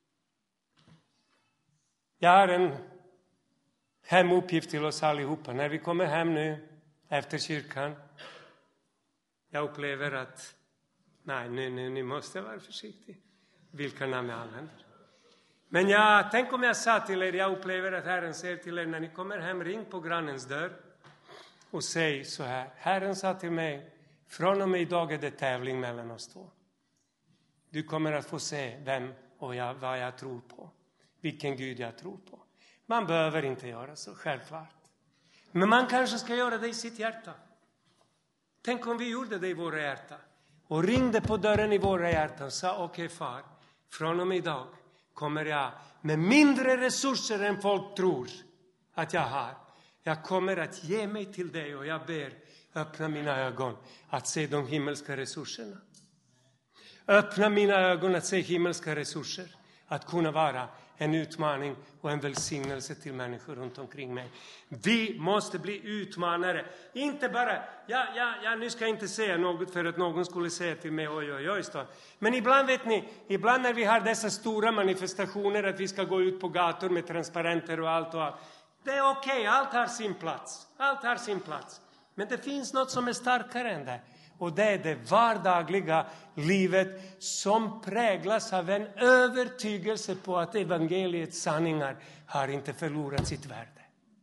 Jag har en hemuppgift till oss allihopa. När vi kommer hem nu efter kyrkan, jag upplever att, nej, nu måste jag vara försiktig. Vilka namn jag använder. Men tänk om jag sa till er, jag upplever att Herren säger till er, när ni kommer hem, ring på grannens dörr och säg så här. Herren sa till mig, från och med idag är det tävling mellan oss två. Du kommer att få se vem och vad jag tror på. Vilken Gud jag tror på. Man behöver inte göra så, självklart. Men man kanske ska göra det i sitt hjärta. Tänk om vi gjorde det i våra hjärta. Och ringde på dörren i våra hjärtan och sa, okej, far, från och med idag kommer jag med mindre resurser än folk tror att jag har. Jag kommer att ge mig till dig och jag ber, öppna mina ögon att se de himmelska resurserna. Öppna mina ögon att se himmelska resurser. Att kunna vara en utmaning och en välsignelse till människor runt omkring mig. Vi måste bli utmanare. Inte bara, nu ska jag inte säga något för att någon skulle säga till mig, oj. Men ibland vet ni, ibland när vi har dessa stora manifestationer att vi ska gå ut på gator med transparenter och allt. Det är okej, allt har sin plats. Allt har sin plats. Men det finns något som är starkare än det. Och det är det vardagliga livet som präglas av en övertygelse på att evangeliets sanningar har inte förlorat sitt värde.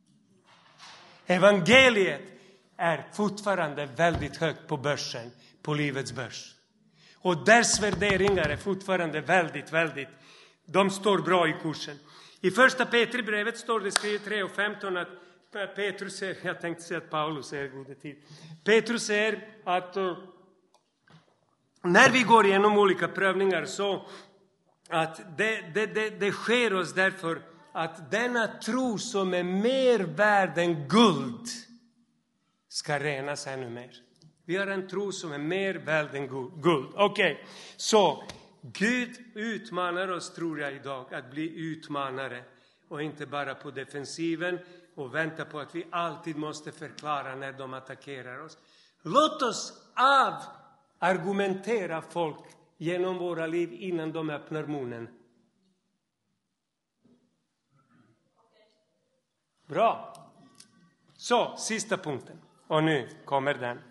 Evangeliet är fortfarande väldigt högt på börsen, på livets börs. Och dess värderingar är fortfarande väldigt, de står bra i kursen. I första Petribrevet står det skrivet 3:15 att Petrus säger, jag tänkte säga att Paulus säger gode tid. Petrus säger att när vi går igenom olika prövningar så att det sker oss därför att denna tro som är mer värd än guld ska renas ännu mer. Vi har en tro som är mer värd än guld. Okej, så Gud utmanar oss, tror jag idag, att bli utmanare och inte bara på defensiven och vänta på att vi alltid måste förklara när de attackerar oss. Låt oss argumentera folk genom våra liv innan de öppnar munnen. Bra. Så, sista punkten. Och nu kommer den.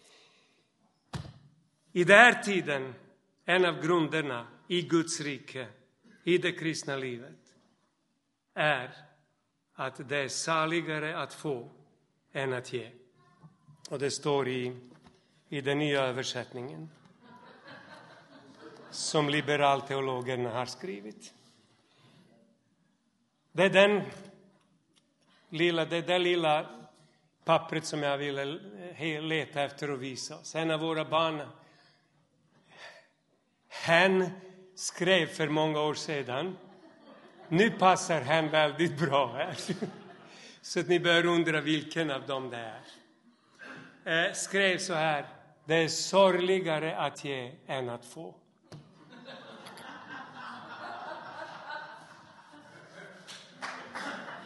I den här tiden, en av grunderna i Guds rike, i det kristna livet, är att det är saligare att få än att ge. Och det står i den nya översättningen som liberalteologerna har skrivit. Det är det lilla pappret som jag ville leta efter och visa oss. En av våra barn, hen skrev för många år sedan. Nu passar hen väldigt bra här. Så att ni bör undra vilken av dem det är. Skrev så här. Det är sorgligare att ge än att få.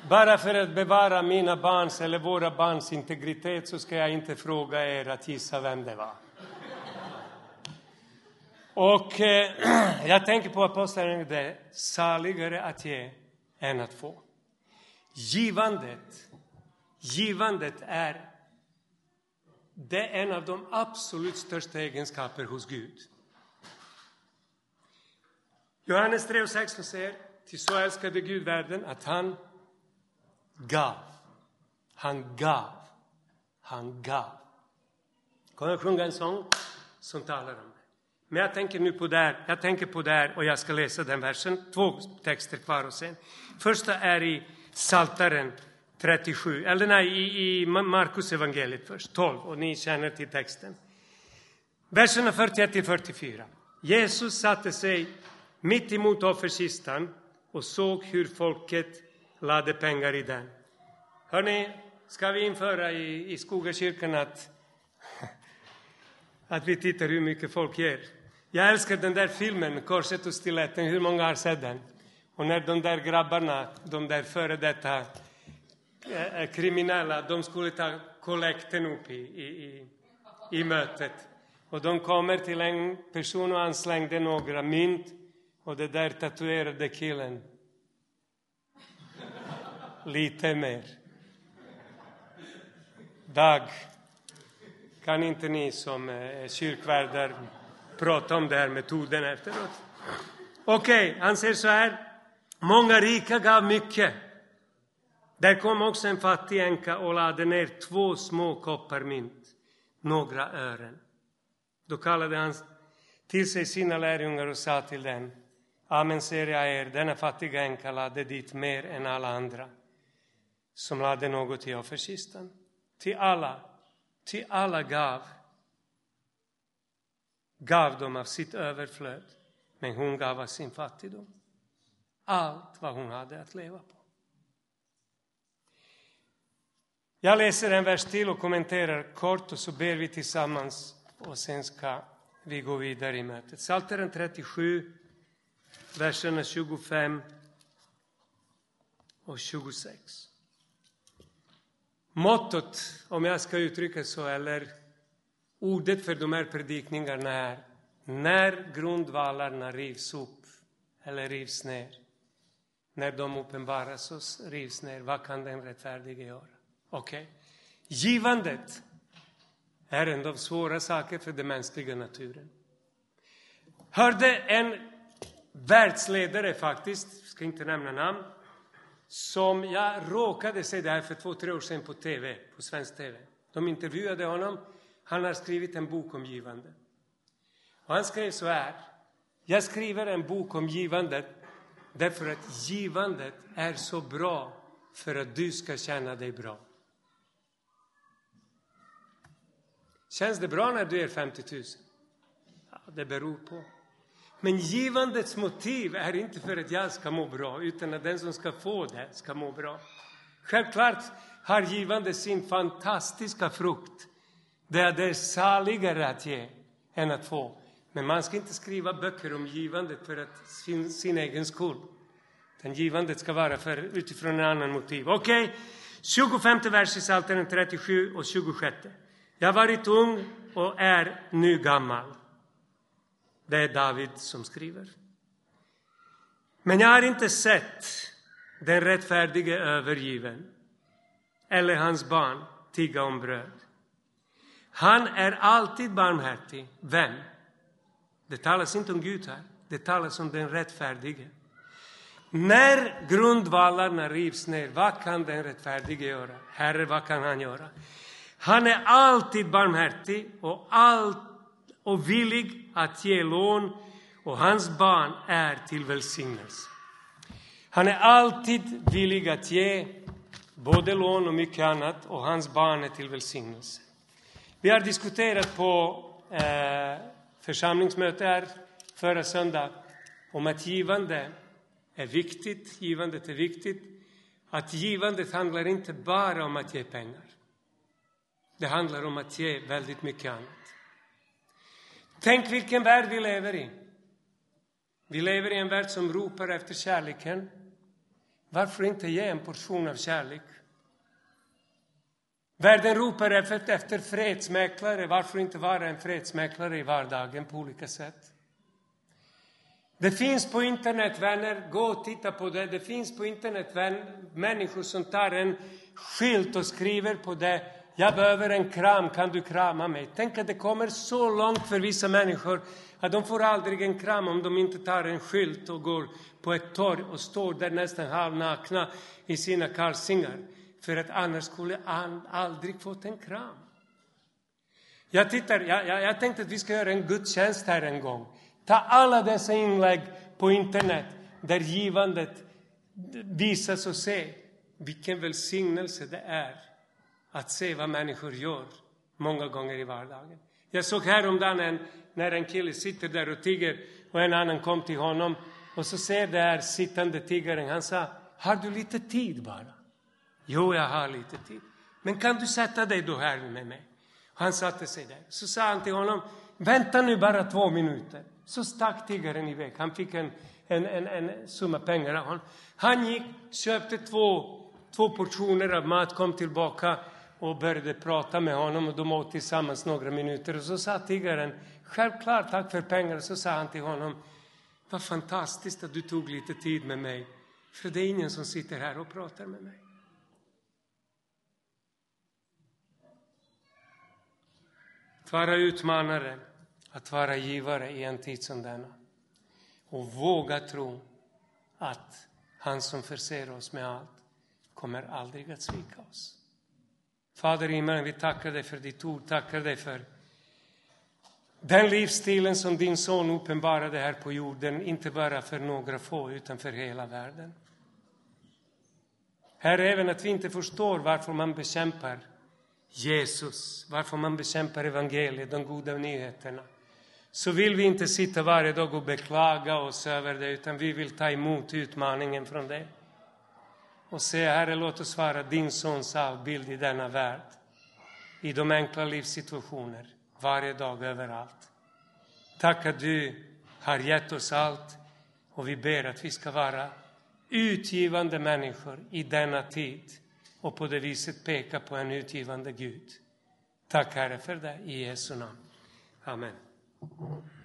Bara för att bevara mina barns eller våra barns integritet så ska jag inte fråga er att gissa vem det var. Och jag tänker på aposteln, det är saligare att ge än att få. Givandet är en av de absolut största egenskaper hos Gud. Johannes 3:16 säger, till så älskade Gud världen att han gav. Kan jag sjunga en sång som talar om det? Men jag tänker nu på där och jag ska läsa den versen. 2 texter kvar och sen. Första är i Psaltaren 37, eller nej, i Markus evangeliet först, 12, och ni känner till texten. Verserna 41-44. Jesus satte sig mitt emot offerkistan och såg hur folket lade pengar i den. Hörrni, ska vi införa i Skogakyrkan att vi tittar hur mycket folk ger? Jag älskar den där filmen, Korset och stiletten. Hur många har sett den? Och när de där grabbarna, de där före detta kriminella, de skulle ta kollekten upp i mötet. Och de kommer till en person och han slängde några mynt. Och det där tatuerade killen. Lite mer. Dag, kan inte ni som är kyrkvärdar prata om det här metoden efteråt? Okej, han säger så här. Många rika gav mycket. Där kom också en fattig änka och lade ner 2 små koppar mynt. Några ören. Då kallade han till sig sina lärjungar och sa till dem. Amen säger jag er, denna fattiga änka lade dit mer än alla andra som lade något i offerkistan. Till alla gav de av sitt överflöd, men hon gav av sin fattigdom. Allt vad hon hade att leva på. Jag läser en vers till och kommenterar kort och så ber vi tillsammans och sen ska vi gå vidare i mötet. Psaltaren 37, verserna 25 och 26. Mottot, om jag ska uttrycka så, eller ordet för de här predikningarna är: när grundvallarna rivs upp eller rivs ner, när de uppenbaras och rivs ner, vad kan den rättfärdige göra? Okej. Givandet är en av svåra saker för den mänskliga naturen. Hörde en världsledare faktiskt, ska inte nämna namn, som jag råkade se det här för 2-3 år sedan på tv, på svensk tv. De intervjuade honom. Han har skrivit en bok om givande. Och han skrev så här: jag skriver en bok om givandet därför att givandet är så bra för att du ska känna dig bra. Känns det bra när du är 50 000? Ja, det beror på. Men givandets motiv är inte för att jag ska må bra, utan att den som ska få det ska må bra. Självklart har givande sin fantastiska frukt. Det är saligare att ge än att få. Men man ska inte skriva böcker om givandet för att sin egen skull. Den givandet ska vara utifrån en annan motiv. Okej, 25 vers i Psaltaren 37 och 26. Jag har varit ung och är nu gammal. Det är David som skriver. Men jag har inte sett den rättfärdige övergiven eller hans barn tigga om bröd. Han är alltid barmhärtig. Vem? Det talas inte om Gud här. Det talas om den rättfärdige. När grundvallarna rivs ner, vad kan den rättfärdige göra? Herre, vad kan han göra? Han är alltid barmhärtig och villig att ge lån, och hans barn är till välsignelse. Han är alltid villig att ge både lån och mycket annat, och hans barn är till välsignelse. Vi har diskuterat på församlingsmöte här förra söndag om att givandet är viktigt. Att givandet handlar inte bara om att ge pengar. Det handlar om att ge väldigt mycket annat. Tänk vilken värld vi lever i. Vi lever i en värld som ropar efter kärleken. Varför inte ge en portion av kärlek? Världen ropar efter fredsmäklare. Varför inte vara en fredsmäklare i vardagen på olika sätt? Det finns på internet, vänner, gå och titta på det. Det finns på internet människor som tar en skylt och skriver på det: jag behöver en kram, kan du krama mig? Tänk att det kommer så långt för vissa människor att de får aldrig en kram om de inte tar en skylt och går på ett torg och står där nästan halvnakna i sina kalsingar. För att annars skulle han aldrig fått en kram. Jag tänkte att vi ska göra en gudstjänst här en gång. Ta alla dessa inlägg på internet där givandet visas och se vilken välsignelse det är att se vad människor gör många gånger i vardagen. Jag såg häromdagen när en kille sitter där och tigger och en annan kom till honom och så ser där sittande tiggaren. Han sa: har du lite tid bara? Jo, jag har lite tid. Men kan du sätta dig då här med mig? Han satte sig där. Så sa han till honom: vänta nu bara 2 minuter. Så stack tiggaren iväg. Han fick en summa pengar av honom. Han gick, köpte två portioner av mat, kom tillbaka och började prata med honom. Och de åt tillsammans några minuter. Och så sa tiggaren: självklart, tack för pengar. Så sa han till honom: vad fantastiskt att du tog lite tid med mig. För det är ingen som sitter här och pratar med mig. Att vara utmanare, att vara givare i en tid som denna. Och våga tro att han som förser oss med allt kommer aldrig att svika oss. Fader i himmelen, vi tackar dig för ditt ord. Tackar dig för den livsstilen som din son uppenbarade här på jorden. Inte bara för några få utan för hela världen. Här även att vi inte förstår varför man bekämpar Jesus, varför man bekämpar evangeliet, de goda nyheterna. Så vill vi inte sitta varje dag och beklaga oss över det, utan vi vill ta emot utmaningen från det. Och säga: Herre, låt oss vara din sons avbild i denna värld. I de enkla livssituationer, varje dag, överallt. Tack att du har gett oss allt, och vi ber att vi ska vara utgivande människor i denna tid. Och på det viset peka på en utgivande Gud. Tack Herre för det, i Jesu namn. Amen.